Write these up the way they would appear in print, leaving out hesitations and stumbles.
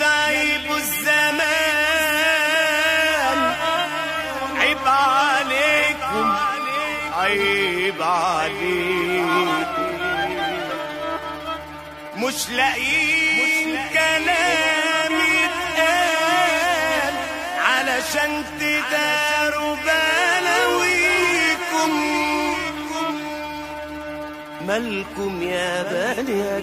بعيبوا الزمان، عيب عليكم عيب عليكم، مش لاقيين كلام يتقال علشان تداروا بلاويكم. مالكم يا بني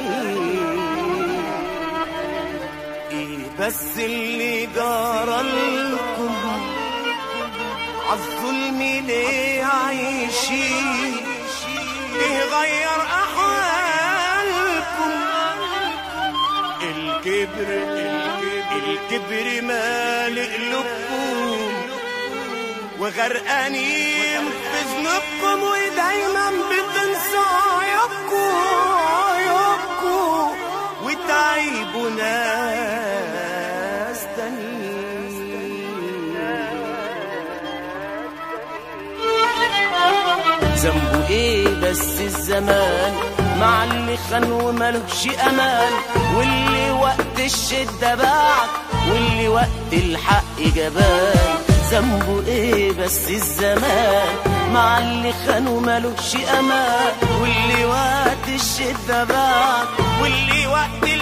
ايه بس اللي جرالكم؟ عالظلم ليه عايشين؟ ايه غير احوالكم؟ الكبر مالئ قلوبكم وغرقانين في ذنوبكم، ودايما بتنسوا عيوبكم وتعيبوا ناس تانيين. ذنبه ايه بس الزمان مع اللي خان ومالهش امان، واللي وقت الشدة باعك واللي وقت الحق جبان. ذنبه ايه بس الزمان مع اللي خان ومالهش امان، واللي وقت الشدة باعك واللي وقت